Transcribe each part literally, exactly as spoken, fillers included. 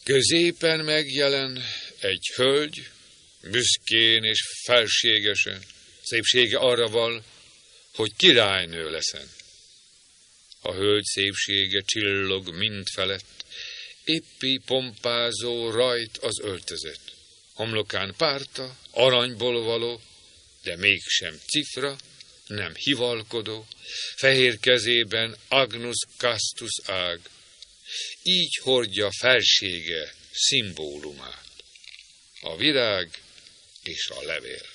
Középen megjelen egy hölgy, büszkén és felségesen, szépsége arra val, hogy királynő leszen. A hölgy szépsége csillog mindfelett, éppi pompázó rajt az öltözet. Homlokán párta, aranyból való, de mégsem cifra, nem hivalkodó, fehér kezében Agnus Castus ág. Így hordja felsége szimbólumát, a virág és a levél.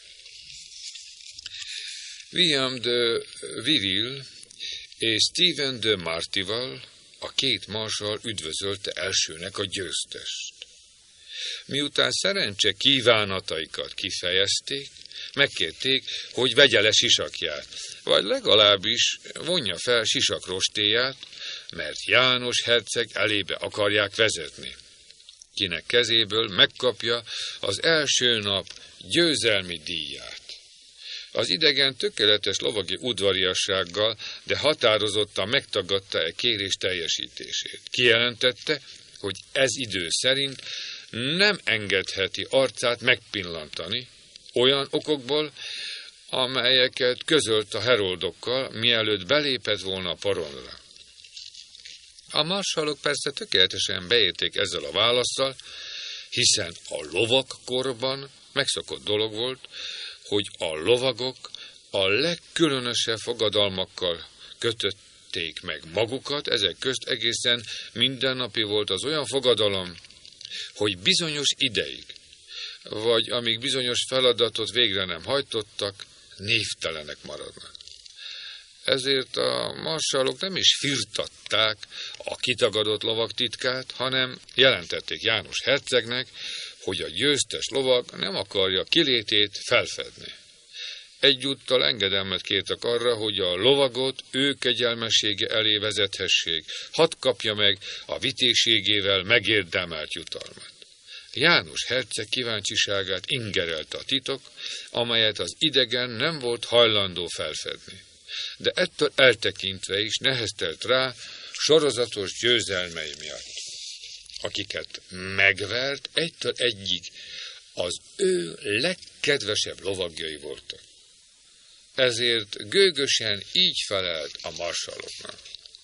William de Viril és Stephen de Martival a két marsal üdvözölte elsőnek a győztest. Miután szerencse kívánataikat kifejezték, megkérték, hogy vegye le sisakját, vagy legalábbis vonja fel sisakrostéját, mert János herceg elébe akarják vezetni, kinek kezéből megkapja az első nap győzelmi díját. Az idegen tökéletes lovagi udvariassággal, de határozottan megtagadta e kérés teljesítését. Kijelentette, hogy ez idő szerint nem engedheti arcát megpillantani, olyan okokból, amelyeket közölt a heroldokkal, mielőtt belépett volna a paronra. A marsalok persze tökéletesen beérték ezzel a válasszal, hiszen a lovagkorban megszokott dolog volt, hogy a lovagok a legkülönösebb fogadalmakkal kötötték meg magukat, ezek közt egészen mindennapi volt az olyan fogadalom, hogy bizonyos ideig, vagy amíg bizonyos feladatot végre nem hajtottak, névtelenek maradnak. Ezért a marsalok nem is firtatták a kitagadott lovag titkát, hanem jelentették János hercegnek, hogy a győztes lovag nem akarja kilétét felfedni. Egyúttal engedelmet kértek arra, hogy a lovagot ő kegyelmessége elé vezethessék, hadd kapja meg a vitézségével megérdemelt jutalmat. János herceg kíváncsiságát ingerelte a titok, amelyet az idegen nem volt hajlandó felfedni. De ettől eltekintve is neheztelt rá sorozatos győzelmei miatt, akiket megvert, egytől egyig az ő legkedvesebb lovagjai voltak. Ezért gőgösen így felelt a marsaloknak.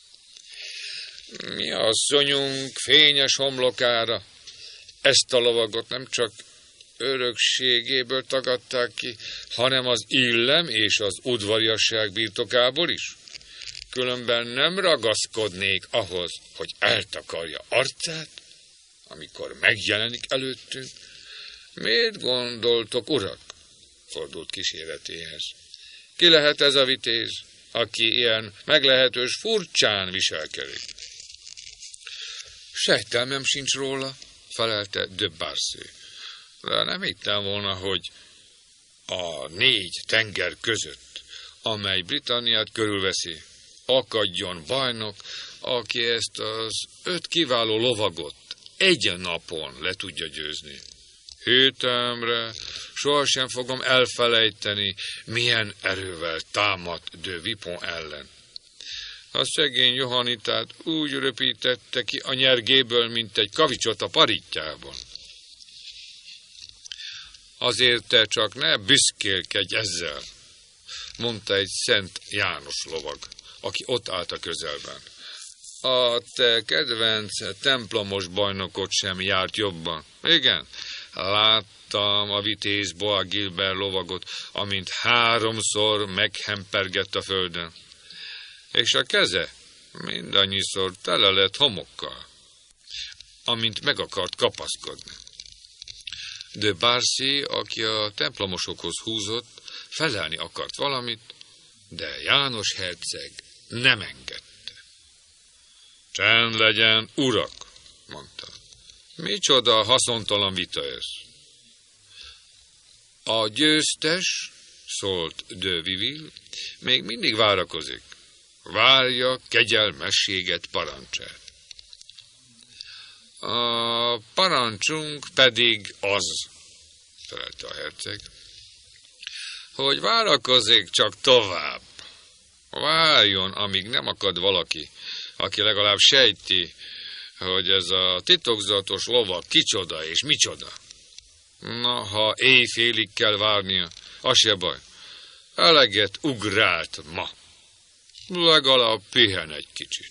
Mi asszonyunk fényes homlokára, ezt a lovagot nem csak örökségéből tagadták ki, hanem az illem és az udvariasság birtokából is. Különben nem ragaszkodnék ahhoz, hogy eltakarja arcát, amikor megjelenik előttünk. Miért gondoltok, urak? Fordult kíséretéhez. Ki lehet ez a vitéz, aki ilyen meglehetős furcsán viselkedik? Sejtelmem sincs róla, felelte de Barcy. De nem hittem volna, hogy a négy tenger között, amely Britanniát körülveszi, akadjon bajnok, aki ezt az öt kiváló lovagot egy napon le tudja győzni. Hűtemre, sohasem fogom elfelejteni, milyen erővel támadt de Vipon ellen. A szegény Johannitát úgy röpítette ki a nyergéből, mint egy kavicsot a parítjában. Azért te csak ne büszkélkedj ezzel, mondta egy Szent János lovag, aki ott állt a közelben. A te kedvenc templomos bajnokot sem járt jobban. Igen, láttam a vitéz Bois Guilbert lovagot, amint háromszor meghempergett a földön. És a keze mindannyiszor tele lett homokkal, amint meg akart kapaszkodni. De Barcy, aki a templomosokhoz húzott, felelni akart valamit, de János herceg nem engedte. Csend legyen, urak, mondta. Micsoda haszontalan vita ez? A győztes, szólt de Viville, még mindig várakozik. Várja kegyelmességet parancsát. A parancsunk pedig az, felelte a herceg, hogy várakozik csak tovább. Várjon, amíg nem akad valaki, aki legalább sejti, hogy ez a titokzatos lovag kicsoda és micsoda. Na, ha éjfélig kell várnia, az se baj. Eleget ugrált ma. Legalább pihen egy kicsit.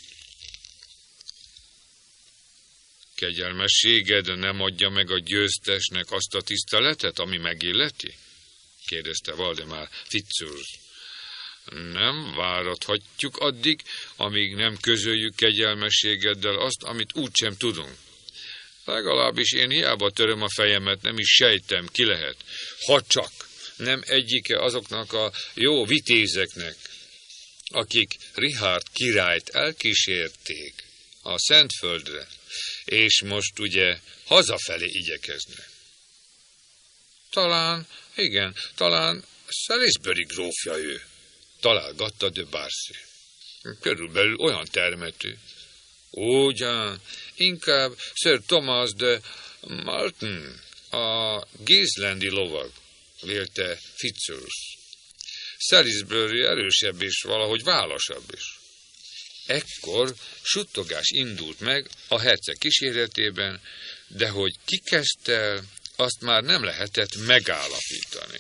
Kegyelmességed nem adja meg a győztesnek azt a tiszteletet, ami megilleti? Kérdezte Valdemar Fitzurse. Nem várathatjuk addig, amíg nem közöljük kegyelmességeddel azt, amit úgysem tudunk. Legalábbis én hiába töröm a fejemet, nem is sejtem, ki lehet. Ha csak nem egyike azoknak a jó vitézeknek, akik Richard királyt elkísérték a Szentföldre, és most ugye hazafelé igyekeznek. Talán, igen, talán Salisbury grófja ő, találgatta de Barcy. Körülbelül olyan termetű. Ugyan, inkább Sir Thomas de Malton, a Gislandi lovag, vélte Fitzurse. Salisbury erősebb és valahogy válasabb is. Ekkor suttogás indult meg a herceg kíséretében, de hogy ki kezdte el, azt már nem lehetett megállapítani.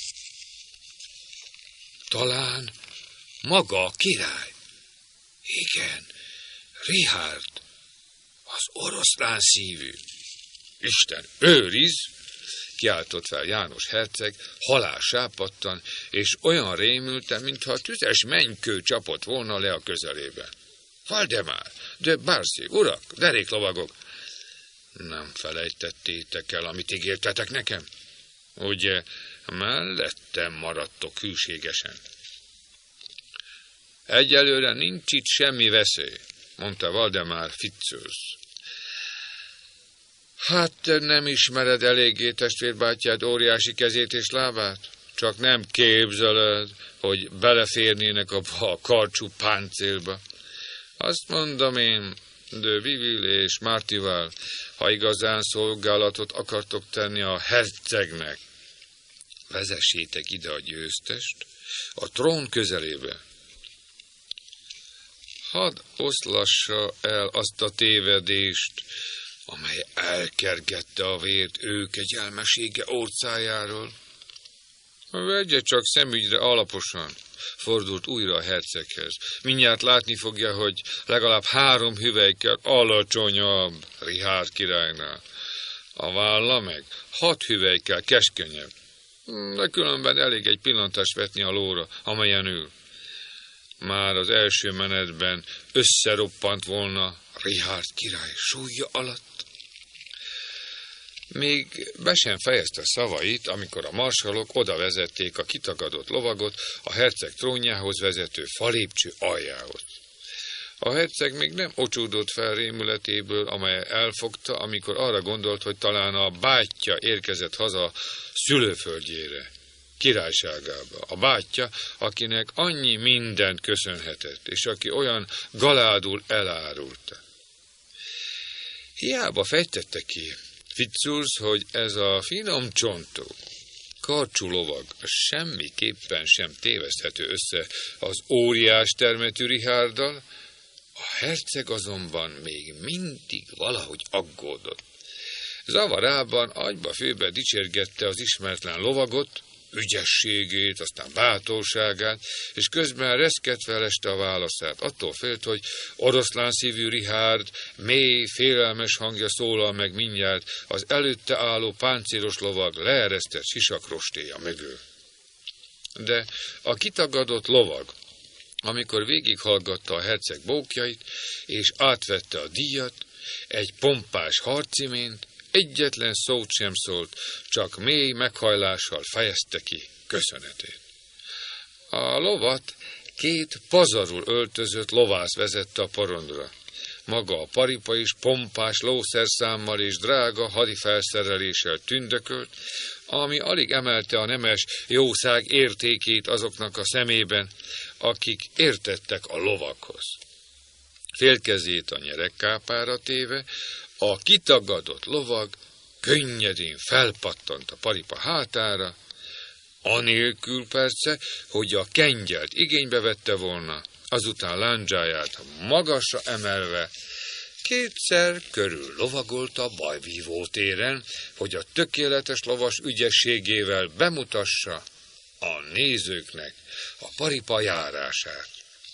Talán maga a király. Igen, Richard, az oroszlán szívű. Isten őriz, kiáltott fel János herceg, halálsápadtan, és olyan rémülten, mintha tüzes mennykő csapott volna le a közelébe. Valdemar, de Barcy, urak, deréklovagok, nem felejtettétek el, amit ígértetek nekem? Ugye, mellettem maradtok hűségesen. Egyelőre nincs itt semmi veszély, mondta Valdemar Fitzurse. Hát te nem ismered eléggé testvérbátyád óriási kezét és lábát? Csak nem képzeled, hogy beleférnének abba a karcsú páncélba. Azt mondom én, de Viville és Martival, ha igazán szolgálatot akartok tenni a hercegnek, vezessétek ide a győztest, a trón közelébe. Hadd oszlassa el azt a tévedést, amely elkergette a vért ő kegyelmesége orcájáról. Vegye csak szemügyre alaposan, fordult újra a herceghez. Mindjárt látni fogja, hogy legalább három hüvelykkel alacsonyabb Richard királynál. A válla meg hat hüvelykkel keskenyebb. De különben elég egy pillantást vetni a lóra, amelyen ül. Már az első menetben összeroppant volna Richard király súlya alatt. Még be sem fejezte szavait, amikor a marsalok oda vezették a kitagadott lovagot a herceg trónjához vezető falépcső aljához. A herceg még nem ocsúdott fel rémületéből, amely elfogta, amikor arra gondolt, hogy talán a bátyja érkezett haza szülőföldjére, királyságába. A bátyja, akinek annyi mindent köszönhetett, és aki olyan galádul elárulta. Hiába fejtette ki Fitzurse, hogy ez a finom csontú, karcsú lovag semmiképpen sem téveszthető össze az óriás termetű Richarddal, a herceg azonban még mindig valahogy aggódott. Zavarában agyba-főbe dicsérgette az ismeretlen lovagot, ügyességét, aztán bátorságát, és közben reszketve leste a válaszát. Attól félt, hogy oroszlán szívű Richard mély, félelmes hangja szólal meg mindjárt az előtte álló páncélos lovag leeresztett sisakrostéja mögül. De a kitagadott lovag, amikor végighallgatta a herceg bókjait, és átvette a díjat, egy pompás harcimént, egyetlen szót sem szólt, csak mély meghajlással fejezte ki köszönetét. A lovat két pazarul öltözött lovász vezette a porondra. Maga a paripa is pompás lószerszámmal és drága hadifelszereléssel tündökölt, ami alig emelte a nemes jószág értékét azoknak a szemében, akik értettek a lovakhoz. Félkezét a nyeregkápára téve, a kitagadott lovag könnyedén felpattant a paripa hátára, anélkül perce, hogy a kengyelt igénybe vette volna, azután lándzsáját magasra emelve, Kétszer körül lovagolt a bajvívó téren, hogy a tökéletes lovas ügyességével bemutassa a nézőknek a paripa járását.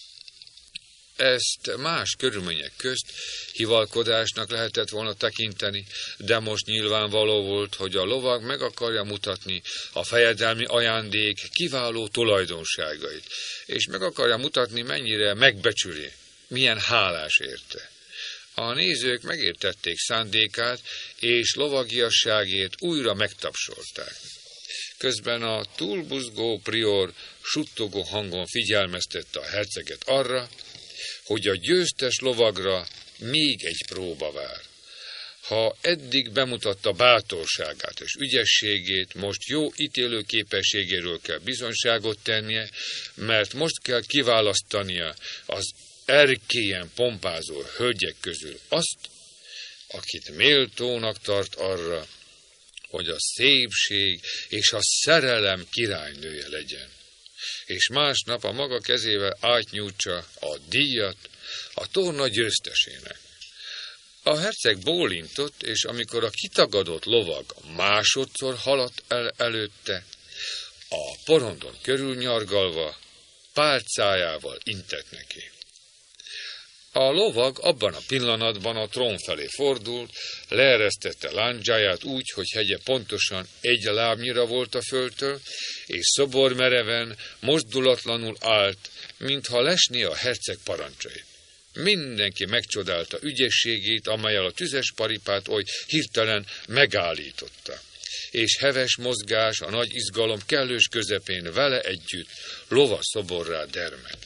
Ezt más körülmények közt hivalkodásnak lehetett volna tekinteni, de most nyilvánvaló volt, hogy a lovag meg akarja mutatni a fejedelmi ajándék kiváló tulajdonságait, és meg akarja mutatni, mennyire megbecsüli, milyen hálás érte. A nézők megértették szándékát, és lovagiasságét újra megtapsolták. Közben a túlbuzgó prior suttogó hangon figyelmeztette a herceget arra, hogy a győztes lovagra még egy próba vár. Ha eddig bemutatta bátorságát és ügyességét, most jó ítélőképességéről kell bizonyságot tennie, mert most kell kiválasztania az erkélyen pompázó hölgyek közül azt, akit méltónak tart arra, hogy a szépség és a szerelem királynője legyen, és másnap a maga kezével átnyújtsa a díjat a torna győztesének. A herceg bólintott, és amikor a kitagadott lovag másodszor haladt el előtte, a porondon körülnyargalva pálcájával intett neki. A lovag abban a pillanatban a trón felé fordult, leeresztette lándzsáját úgy, hogy hegye pontosan egy lábnyira volt a földtől, és szobormereven, mozdulatlanul állt, mintha lesné a herceg parancsait. Mindenki megcsodálta ügyességét, amellyel a tüzes paripát oly hirtelen megállította, és heves mozgás a nagy izgalom kellős közepén vele együtt lovaszoborrá dermedt.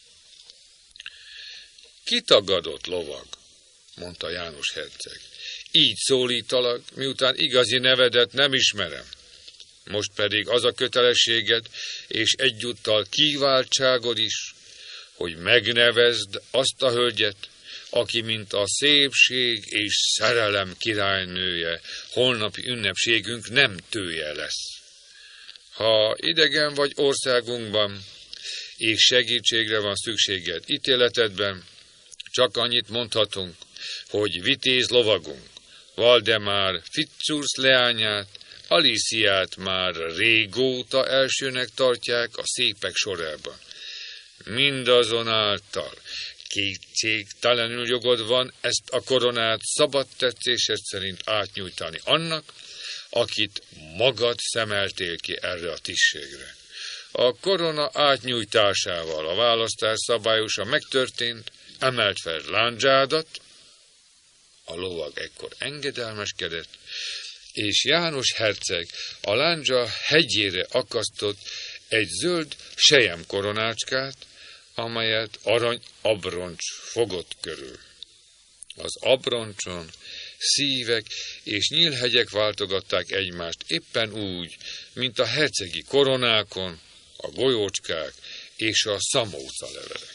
Kitagadott lovag, mondta János herceg. Így szólítalak, miután igazi nevedet nem ismerem. Most pedig az a kötelességed, és egyúttal kiváltságod is, hogy megnevezd azt a hölgyet, aki mint a szépség és szerelem királynője holnapi ünnepségünk nem tője lesz. Ha idegen vagy országunkban, és segítségre van szükséged ítéletedben, csak annyit mondhatunk, hogy vitéz lovagunk, Valdemár Fitzursz leányát, Aliciát már régóta elsőnek tartják a szépek sorában. Mindazonáltal kétségtelenül jogod van ezt a koronát szabad tetszésed szerint átnyújtani annak, akit magad szemeltél ki erre a tisztségre. A korona átnyújtásával a választás szabályosan megtörtént, emelt fel lándzsádat, a lovag ekkor engedelmeskedett, és János herceg a lándzsa hegyére akasztott egy zöld sejem koronácskát, amelyet arany abroncs fogott körül. Az abroncson szívek és nyílhegyek váltogatták egymást éppen úgy, mint a hercegi koronákon a golyócskák és a szamóca levelek.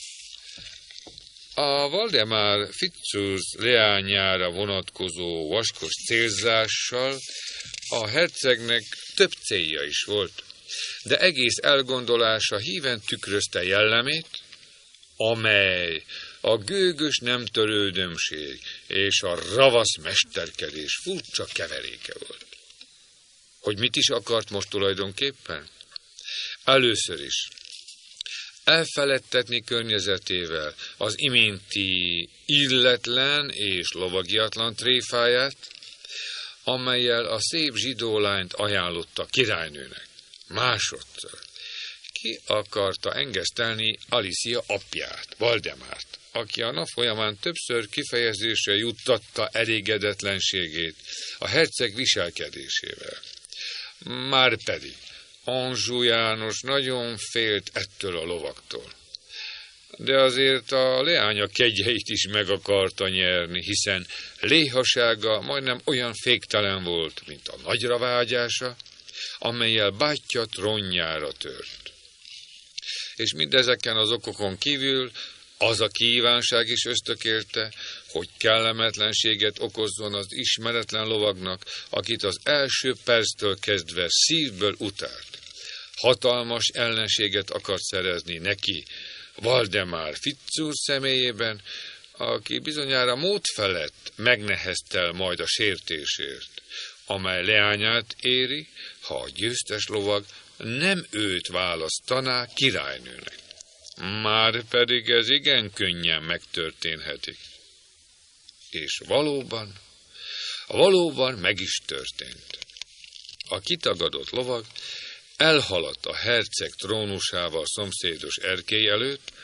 A Valdemár Fitzursz leányára vonatkozó vaskos célzással a hercegnek több célja is volt, de egész elgondolása híven tükrözte jellemét, amely a gőgös nemtörődömség és a ravasz mesterkedés furcsa keveréke volt. Hogy mit is akart most tulajdonképpen? Először is elfeledtetni környezetével az iménti illetlen és lovagiatlan tréfáját, amellyel a szép zsidó lányt ajánlotta királynőnek. Másodszor ki akarta engesztelni Alicia apját, Valdemárt, aki a nap folyamán többször kifejezésre juttatta elégedetlenségét a herceg viselkedésével. Márpedig Anjou János nagyon félt ettől a lovaktól. De azért a leánya kegyeit is meg akarta nyerni, hiszen léhasága majdnem olyan féktelen volt, mint a nagyra vágyása, amellyel bátyja trónjára tört. És mindezeken az okokon kívül az a kívánság is ösztökélte, hogy kellemetlenséget okozzon az ismeretlen lovagnak, akit az első perctől kezdve szívből utált. Hatalmas ellenséget akart szerezni neki Valdemár Fitzursz személyében, aki bizonyára mód felett megneheztel majd a sértésért, amely leányát éri, ha a győztes lovag nem őt választaná királynőnek. Már pedig ez igen könnyen megtörténhetik. És valóban, valóban meg is történt. A kitagadott lovag elhaladt a herceg trónusával szomszédos erkély előtt,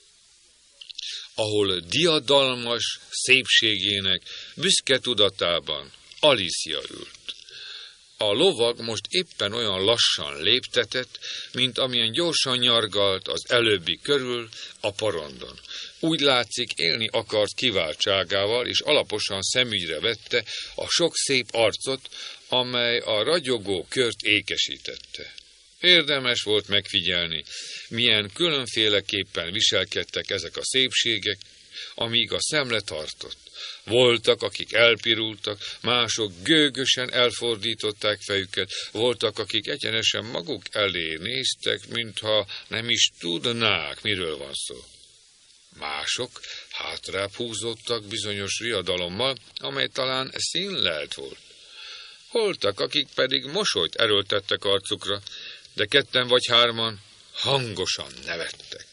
ahol diadalmas szépségének büszke tudatában Alicia ült. A lovag most éppen olyan lassan léptetett, mint amilyen gyorsan nyargalt az előbbi körül a porondon. Úgy látszik, élni akart kiváltságával, és alaposan szemügyre vette a sok szép arcot, amely a ragyogó kört ékesítette. Érdemes volt megfigyelni, milyen különféleképpen viselkedtek ezek a szépségek, amíg a szemle tartott. Voltak, akik elpirultak, mások gőgösen elfordították fejüket, voltak, akik egyenesen maguk elé néztek, mintha nem is tudnák, miről van szó. Mások hátrább húzódtak bizonyos riadalommal, amely talán színlelt volt. Voltak, akik pedig mosolyt erőltettek arcukra, de ketten vagy hárman hangosan nevettek.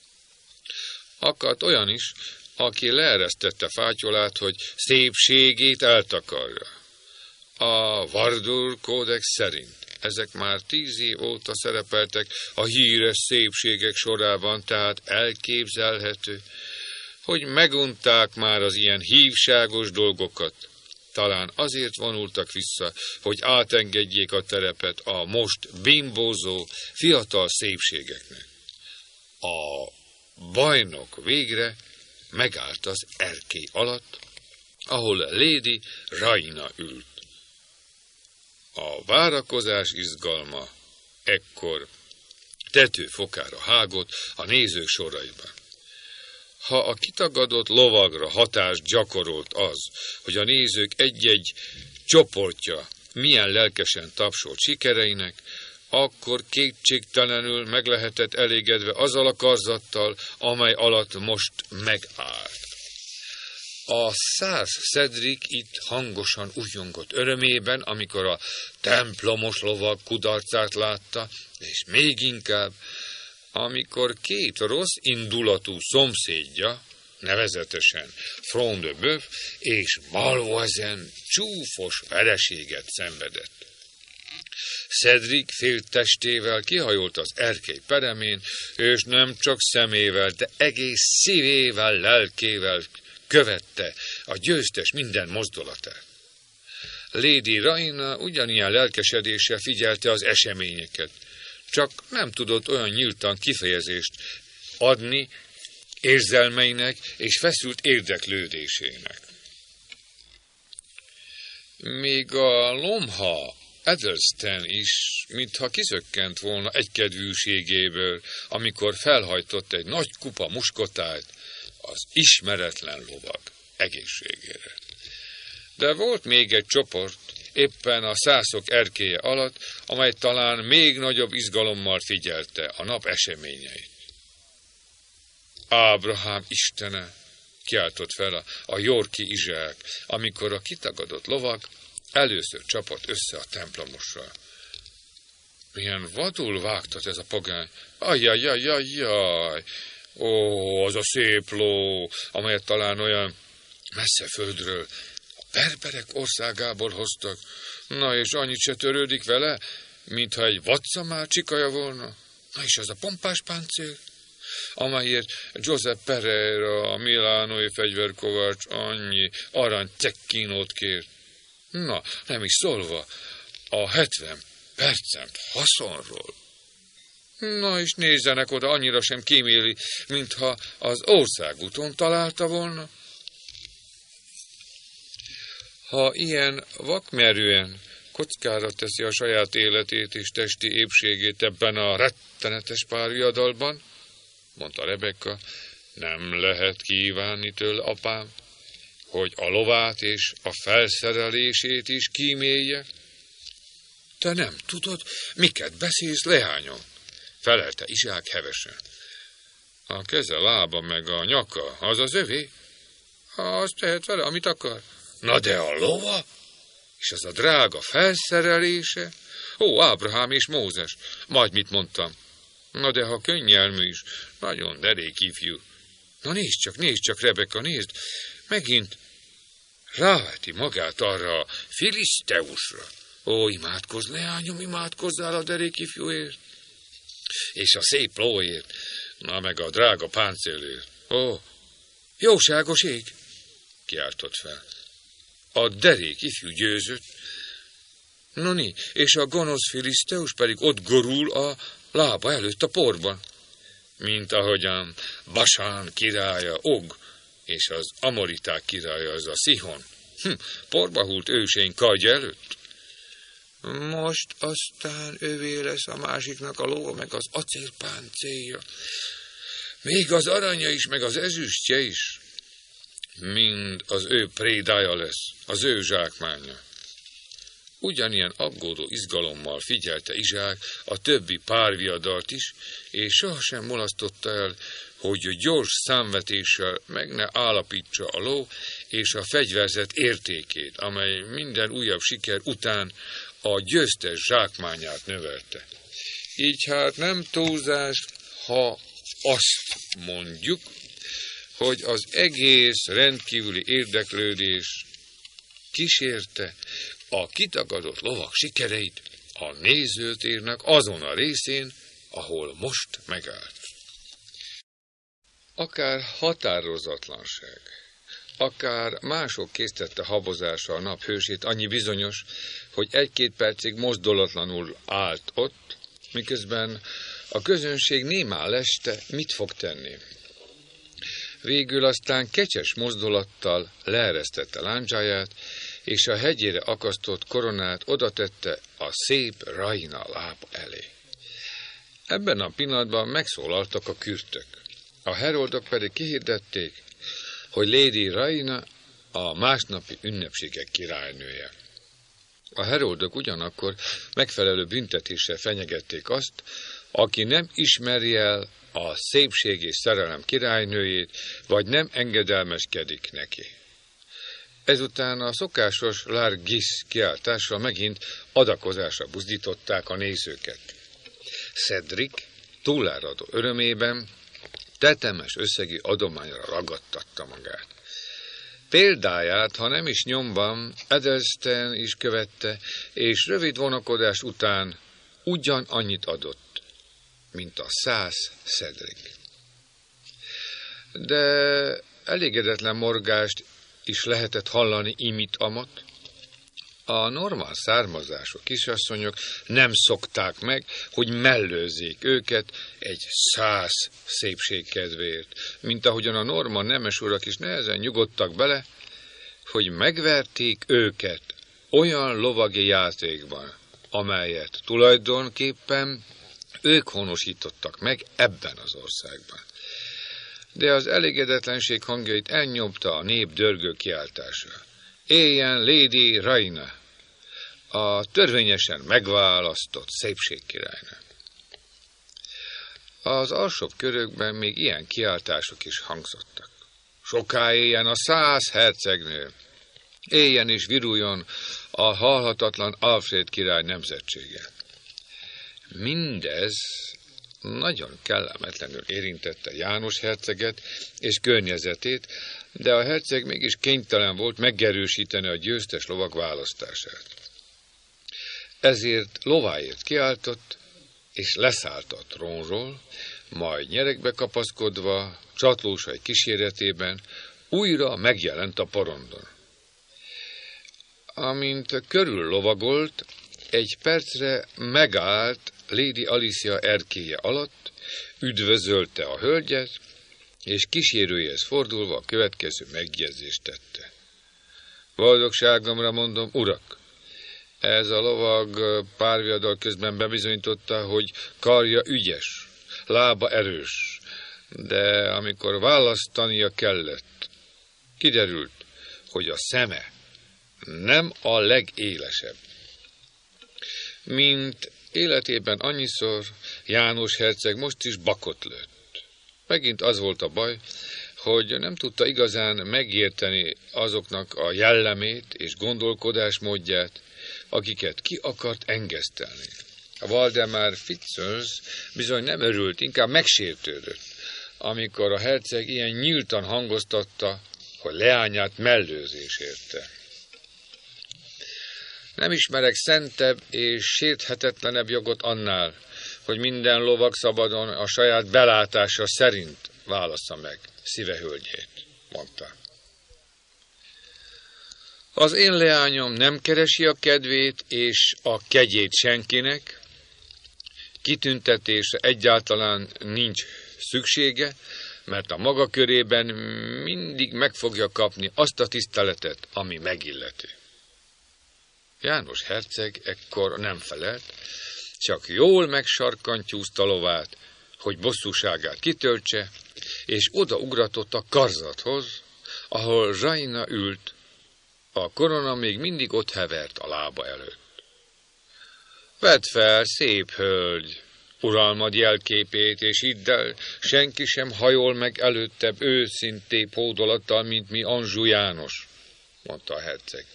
Akadt olyan is, aki leeresztette fátyolát, hogy szépségét eltakarja. A Vardur kódex szerint ezek már tíz év óta szerepeltek a híres szépségek sorában, tehát elképzelhető, hogy megunták már az ilyen hívságos dolgokat. Talán azért vonultak vissza, hogy átengedjék a terepet a most bimbózó fiatal szépségeknek. A bajnok végre megállt az erkély alatt, ahol Lady Rhaina ült. A várakozás izgalma ekkor tetőfokára hágott a nézők soraiban. Ha a kitagadott lovagra hatást gyakorolt az, hogy a nézők egy-egy csoportja milyen lelkesen tapsolt sikereinek, akkor kétségtelenül meg lehetett elégedve azzal a karzattal, amely alatt most megállt. A száz Cedric itt hangosan ujjongott örömében, amikor a templomos lovag kudarcát látta, és még inkább, amikor két rossz indulatú szomszédja, nevezetesen Front de Bœuf és Malvoisin csúfos vereséget szenvedett. Cedric fél testével kihajolt az erkély peremén, és nem csak szemével, de egész szívével, lelkével követte a győztes minden mozdulatát. Lady Rhaina ugyanilyen lelkesedéssel figyelte az eseményeket, csak nem tudott olyan nyíltan kifejezést adni érzelmeinek és feszült érdeklődésének. Még a lomha Edelsten is, mintha kizökkent volna egykedvűségéből, amikor felhajtott egy nagy kupa muskotájt az ismeretlen lovag egészségére. De volt még egy csoport, éppen a szászok erkélye alatt, amely talán még nagyobb izgalommal figyelte a nap eseményeit. Ábrahám istene, kiáltott fel a, a Yorki Izsák, amikor a kitagadott lovag először csapott össze a templomossal. Milyen vadul vágtat ez a pogány. Ajjajjajjajjaj! Ó, az a szép ló, amelyet talán olyan messze földről, a berberek országából hoztak. Na és annyit se törődik vele, mintha egy vadszamár csikaja volna. Na és az a pompás páncél, amelyért Giuseppe Pereira, a milánói fegyverkovács annyi arany cekkínót kért. Na, nem is szólva a hetven percent haszonról. Na és nézzenek oda, annyira sem kíméli, mintha az országúton találta volna. Ha ilyen vakmerően kockára teszi a saját életét és testi épségét ebben a rettenetes párviadalban, mondta Rebecca, nem lehet kívánni tőle, apám, hogy a lovát és a felszerelését is kímélje. Te nem tudod, miket beszélsz, leányom, felelte Izsák hevesen. A keze, lába meg a nyaka, az az övé? Azt tehet vele, amit akar. Na de a lova? És az a drága felszerelése? Ó, Ábrahám és Mózes, majd mit mondtam. Na de ha könnyelmű is, nagyon derék ifjú. Na nézd csak, nézd csak, Rebeka, nézd, megint ráveti magát arra a filiszteusra. Ó, imádkozz, leányom, imádkozzál a derék ifjúért. És a szép lóért, na meg a drága páncélért. Ó, jóságos ég, kiáltott fel. A derék ifjú győzött. Noni, és a gonosz filiszteus pedig ott gorul a lába előtt a porban, mint ahogyan Basán királya Og, és az amoriták királya az a Szihon. Hm, porba hult őseink kardja előtt. Most aztán övé lesz a másiknak a ló, meg az acélpáncélja. Még az aranya is, meg az ezüstje is. Mind az ő prédája lesz, az ő zsákmánya. Ugyanilyen aggódó izgalommal figyelte Izsák a többi párviadalt is, és sohasem mulasztotta el, hogy gyors számvetéssel meg ne állapítsa a ló és a fegyverzet értékét, amely minden újabb siker után a győztes zsákmányát növelte. Így hát nem túlzás, ha azt mondjuk, hogy az egész rendkívüli érdeklődés kísérte a kitagadott lovak sikereit a nézőtérnek azon a részén, ahol most megállt. Akár határozatlanság, akár mások késztette habozása a nap hősét, annyi bizonyos, hogy egy-két percig mozdulatlanul állt ott, miközben a közönség némán leste, mit fog tenni. Végül aztán kecses mozdulattal leeresztette láncsáját, és a hegyére akasztott koronát odatette a szép Raina lába elé. Ebben a pillanatban megszólaltak a kürtök. A heroldok pedig kihirdették, hogy Lady Raina a másnapi ünnepségek királynője. A heroldok ugyanakkor megfelelő büntetéssel fenyegették azt, aki nem ismeri el a szépség és szerelem királynőjét, vagy nem engedelmeskedik neki. Ezután a szokásos Largis kiáltással megint adakozásra buzdították a nézőket. Cedric túláradó örömében tetemes összegű adományra ragadtatta magát. Példáját, ha nem is nyomban, Edelsten is követte, és rövid vonakodás után ugyanannyit adott, mint a száz Cedric. De elégedetlen morgást is lehetett hallani imit-amat. A normál származású kisasszonyok nem szokták meg, hogy mellőzzék őket egy száz szépség kedvéért, mint ahogyan a normál nemes urak is nehezen nyugodtak bele, hogy megverték őket olyan lovagi játékban, amelyet tulajdonképpen ők honosítottak meg ebben az országban. De az elégedetlenség hangjait elnyomta a nép dörgő kiáltása. Éljen Lady Raina, a törvényesen megválasztott szépségkirálynő. Az alsóbb körökben még ilyen kiáltások is hangzottak. Soká éljen a száz hercegnő, éljen és viruljon a halhatatlan Alfred király nemzetsége. Mindez nagyon kellemetlenül érintette János herceget és környezetét, de a herceg mégis kénytelen volt megerősíteni a győztes lovag választását. Ezért lováért kiáltott, és leszállt a trónról, majd nyeregbe kapaszkodva, csatlósai kíséretében újra megjelent a porondon. Amint körül lovagolt, egy percre megállt Lady Alicia erkélye alatt, üdvözölte a hölgyet, és kísérőjéhez fordulva a következő megjegyzést tette. Boldogságomra mondom, urak, ez a lovag párviadal közben bebizonyította, hogy karja ügyes, lába erős, de amikor választania kellett, kiderült, hogy a szeme nem a legélesebb. Mint életében annyiszor, János herceg most is bakot lőtt. Megint az volt a baj, hogy nem tudta igazán megérteni azoknak a jellemét és gondolkodásmódját, akiket ki akart engesztelni. A Valdemar Fitzurs bizony nem örült, inkább megsértődött, amikor a herceg ilyen nyíltan hangoztatta, hogy leányát mellőzés érte. Nem ismerek szentebb és sérthetetlenebb jogot annál, hogy minden lovag szabadon a saját belátása szerint válassza meg szíve hölgyét, mondta. Az én leányom nem keresi a kedvét és a kegyét senkinek, kitüntetésre egyáltalán nincs szüksége, mert a maga körében mindig meg fogja kapni azt a tiszteletet, ami megilleti. János herceg ekkor nem felelt, csak jól megsarkantyúzta lovát, hogy bosszúságát kitöltse, és odaugratott a karzathoz, ahol Zsaina ült, a korona még mindig ott hevert a lába előtt. Vedd fel, szép hölgy, uralmad jelképét, és hidd el, senki sem hajol meg előttebb őszintébb hódolattal, mint mi Anjou János, mondta a herceg.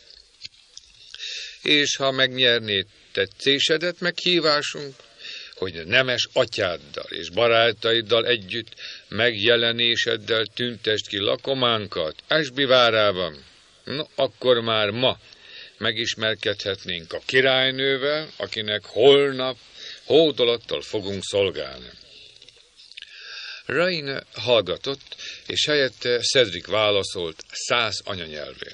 És ha megnyernéd tetszésedet meghívásunk, hogy nemes atyáddal és barátaiddal együtt megjelenéseddel tüntest ki lakománkat Ashby várában, no, akkor már ma megismerkedhetnénk a királynővel, akinek holnap hódolattal fogunk szolgálni. Raine hallgatott, és helyette Cedric válaszolt száz anyanyelvén.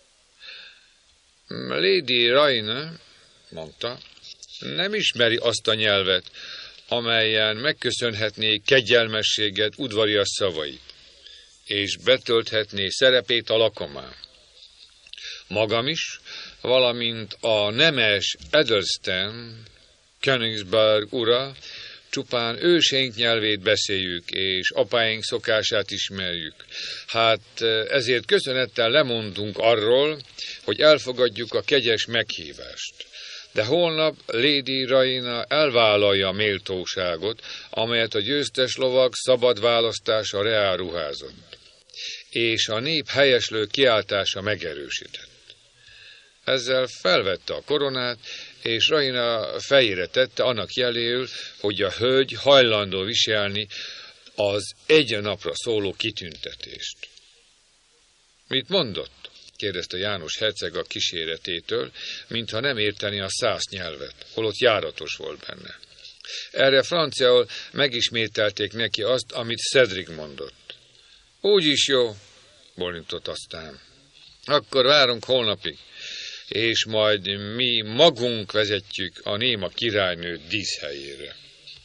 Lady Raine, mondta, nem ismeri azt a nyelvet, amelyen megköszönhetné kegyelmességed udvarias szavait, és betölthetné szerepét a lakomán. Magam is, valamint a nemes Edelsten, Königsberg ura, csupán őseink nyelvét beszéljük, és apáink szokását ismerjük. Hát ezért köszönettel lemondunk arról, hogy elfogadjuk a kegyes meghívást. De holnap Lady Raina elvállalja a méltóságot, amelyet a győztes lovag szabad választása reáruházott, és a nép helyeslő kiáltása megerősített. Ezzel felvette a koronát, és Raina fejére tette annak jeléül, hogy a hölgy hajlandó viselni az egy napra szóló kitüntetést. Mit mondott? Kérdezte János herceg a kíséretétől, mintha nem érteni a szász nyelvet, holott járatos volt benne. Erre franciául megismételték neki azt, amit Cedric mondott. Úgyis jó, bólintott aztán. Akkor várunk holnapig, és majd mi magunk vezetjük a néma királynő díszhelyére.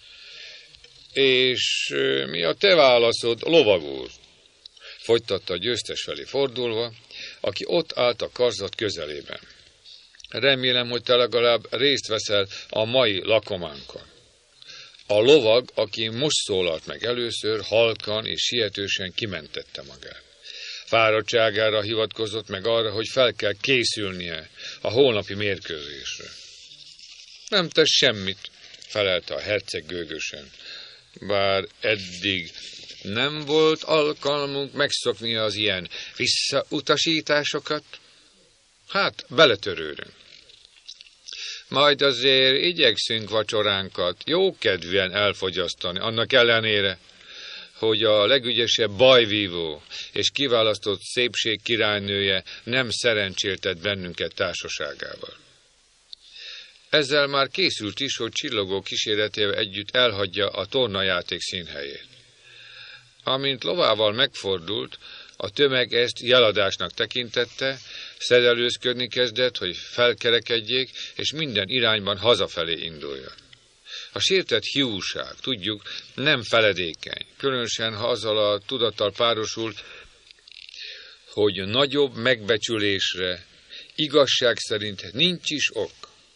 És mi a te válaszod, lovag úr? Folytatta a győztes felé fordulva, aki ott állt a karzat közelében. Remélem, hogy te legalább részt veszel a mai lakománkon. A lovag, aki most szólalt meg először, halkan és sietősen kimentette magát. Fáradtságára hivatkozott meg arra, hogy fel kell készülnie a holnapi mérkőzésre. Nem tesz semmit, felelte a herceg gőgösen, bár eddig nem volt alkalmunk megszokni az ilyen visszautasításokat. Hát, beletörődünk. Majd azért igyekszünk vacsoránkat jókedvűen elfogyasztani, annak ellenére, hogy a legügyesebb bajvívó és kiválasztott szépség királynője nem szerencséltet bennünket társaságával. Ezzel már készült is, hogy csillogó kíséretével együtt elhagyja a tornajáték színhelyét. Amint lovával megfordult, a tömeg ezt jeladásnak tekintette, szedelőzködni kezdett, hogy felkerekedjék, és minden irányban hazafelé induljon. A sértett hiúság, tudjuk, nem feledékeny, különösen ha azzal a tudattal párosult, hogy nagyobb megbecsülésre, igazság szerint nincs is ok.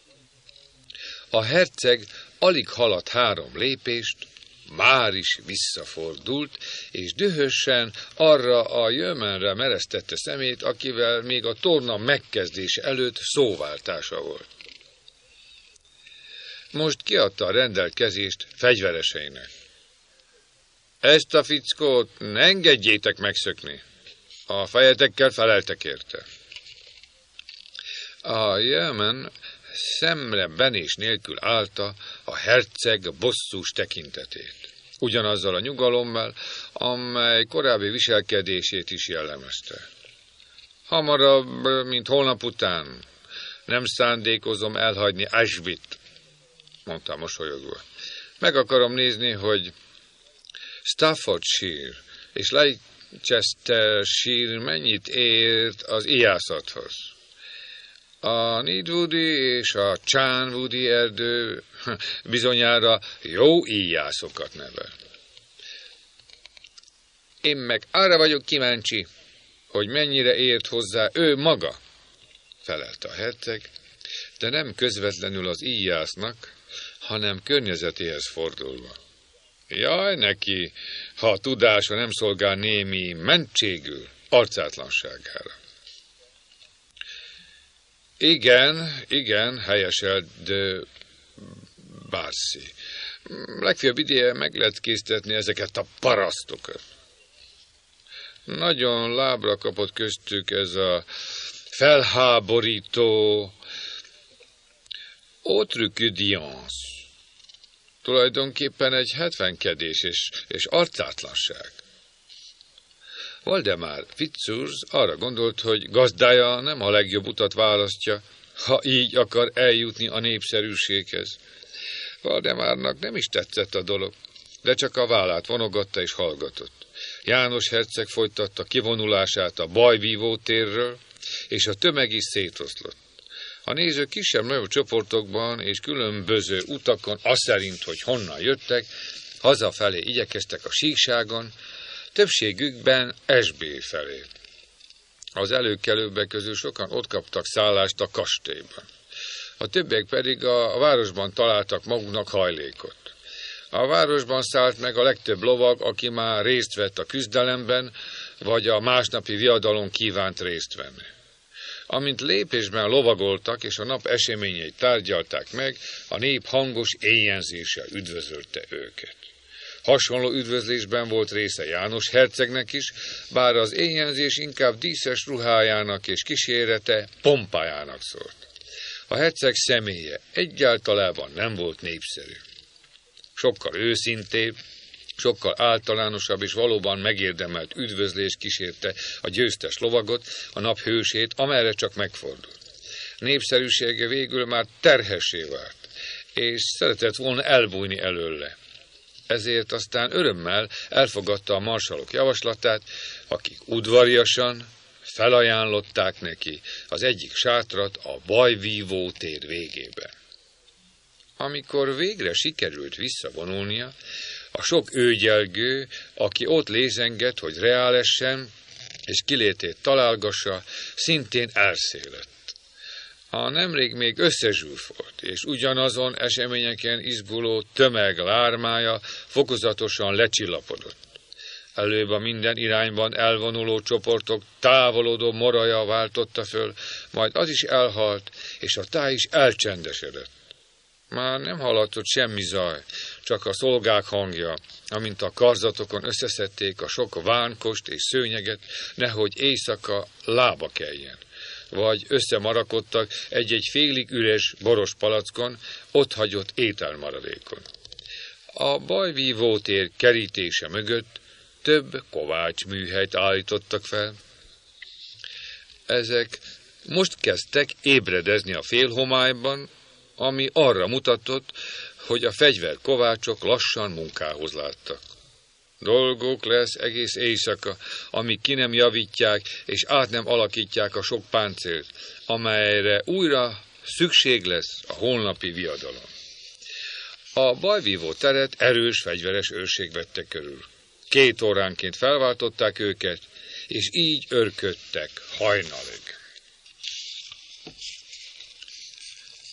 A herceg alig haladt három lépést, már is visszafordult, és dühösen arra a jömenre meresztette szemét, akivel még a torna megkezdése előtt szóváltása volt. Most kiadta a rendelkezést fegyvereseinek. Ezt a fickót ne engedjétek megszökni. A fejetekkel feleltek érte. A Jemen szemre benés nélkül állta a herceg bosszús tekintetét. Ugyanazzal a nyugalommal, amely korábbi viselkedését is jellemezte. Hamarabb, mint holnap után, nem szándékozom elhagyni Ashbyt, mondta mosolyogva. Meg akarom nézni, hogy Staffordshire és Leicestershire mennyit ért az ijászathoz. A Needwoodi és a Charnwoodi erdő bizonyára jó íjászokat nevel. Én meg arra vagyok kíváncsi, hogy mennyire ért hozzá ő maga, felelte a herceg, de nem közvetlenül az íjásznak, hanem környezetéhez fordulva. Jaj neki, ha a tudása nem szolgál némi mentségül arcátlanságára. Igen, igen, helyeselt de Barsi. Legfőbb ideje meg lehet késztetni ezeket a parasztokat. Nagyon lábra kapott köztük ez a felháborító outrecuidance. Tulajdonképpen egy hetvenkedés és, és arcátlanság. Waldemar Fitzurz arra gondolt, hogy gazdája nem a legjobb utat választja, ha így akar eljutni a népszerűséghez. Waldemarnak nem is tetszett a dolog, de csak a vállát vonogatta és hallgatott. János herceg folytatta kivonulását a bajvívó térről, és a tömeg is szétoszlott. A nézők kisebb-nagyobb csoportokban és különböző utakon, az szerint, hogy honnan jöttek, hazafelé igyekeztek a síkságon, többségükben Ashby felé. Az előkelőbbek közül sokan ott kaptak szállást a kastélyban. A többiek pedig a városban találtak maguknak hajlékot. A városban szállt meg a legtöbb lovag, aki már részt vett a küzdelemben, vagy a másnapi viadalon kívánt részt venni. Amint lépésben lovagoltak, és a nap eseményeit tárgyalták meg, a nép hangos éjjenzéssel üdvözölte őket. Hasonló üdvözlésben volt része János hercegnek is, bár az éjjenzés inkább díszes ruhájának és kísérete pompájának szólt. A herceg személye egyáltalában nem volt népszerű. Sokkal őszintébb, sokkal általánosabb és valóban megérdemelt üdvözlés kísérte a győztes lovagot, a nap hősét, amerre csak megfordult. Népszerűsége végül már terhessé vált, és szeretett volna elbújni előle. Ezért aztán örömmel elfogadta a marsalok javaslatát, akik udvariasan felajánlották neki az egyik sátrat a bajvívó tér végében. Amikor végre sikerült visszavonulnia, a sok őgyelgő, aki ott lézengett, hogy reálessen, és kilétét találgassa, szintén elszélett. A nemrég még összezsúfolt, és ugyanazon eseményeken izguló tömeg lármája fokozatosan lecsillapodott. Előbb a minden irányban elvonuló csoportok távolodó moraja váltotta föl, majd az is elhalt, és a táj is elcsendesedett. Már nem hallatott semmi zaj, csak a szolgák hangja, amint a karzatokon összeszedték a sok vánkost és szőnyeget, nehogy éjszaka lába keljen, vagy összemarakodtak egy-egy félig üres boros palackon, ott hagyott ételmaradékon. A bajvívó tér kerítése mögött több kovács műhelyt állítottak fel. Ezek most kezdtek ébredezni a félhomályban, ami arra mutatott, hogy a fegyverkovácsok lassan munkához láttak. Dolgok lesz egész éjszaka, amíg ki nem javítják és át nem alakítják a sok páncélt, amelyre újra szükség lesz a holnapi viadalon. A bajvívó teret erős fegyveres őrség vette körül. Két óránként felváltották őket, és így örködtek hajnalig.